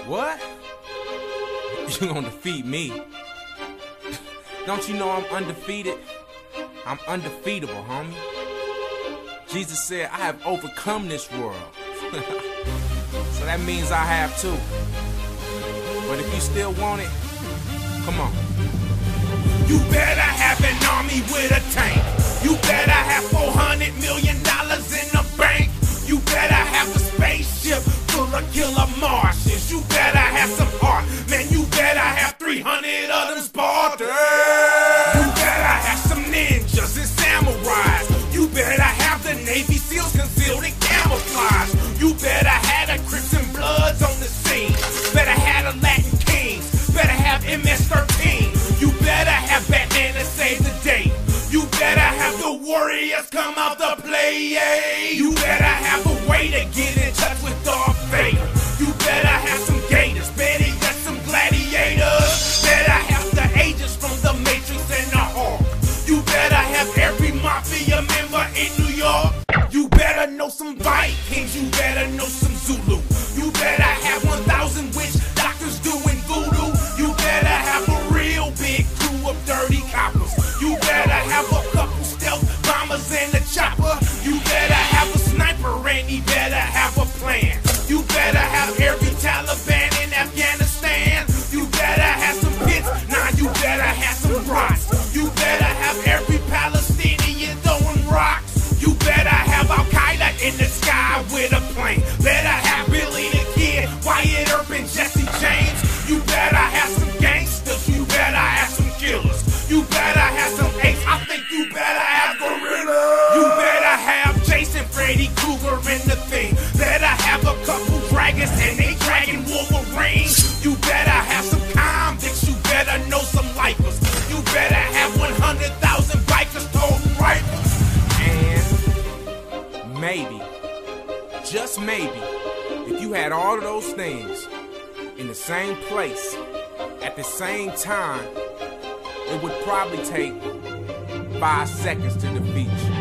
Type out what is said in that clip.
What? You gonna defeat me? Don't you know I'm undefeated? I'm undefeatable, homie. Jesus said, I have overcome this world. So that means I have too. But if you still want it, come on. You better have an army with a tank. You better have $400 million in the bank. You better have a spaceship full of killer Martians. You better have some heart. Man, you better have 300 of them Spartans. You better have some ninjas and samurais. You better have the Navy SEALs concealed in camouflage. You better have the Crips and Bloods on the scene. Better have the Latin Kings. Better have MS-13. You better have Batman to save the day. You better have the Warriors come out to play. You better have a way to get in touch with Darth Vader. You better have some gators, better yet some gladiators. Better have the agents from the Matrix and the Hulk. You better have every mafia member in New York. You better know some Vikings, you better know some Zulu. You better have 1,000 witch doctors doing voodoo. You better have a real big crew of dirty coppers. You better have a couple stealth bombers and a chopper. You better have a sniper and he better have a plan. You better have every Taliban in Afghanistan. You better have some pits, nah, you better have some brats. You better have every Palestinian throwing rocks. You better have Al-Qaeda in the sky with a plane. Better have Billy the Kid, Wyatt Earp and Jesse James. You better have some gangsters, you better have some killers. You better have some apes, I think you better have gorillas. You better have Jason, Freddy Krueger in the Thing. Better have a couple dragons and they dragging Wolverine. You better have some convicts, you better know some lifers. You better have 100,000 bikers toting rifles. And maybe, just maybe, if you had all of those things in the same place at the same time, it would probably take 5 seconds to defeat you.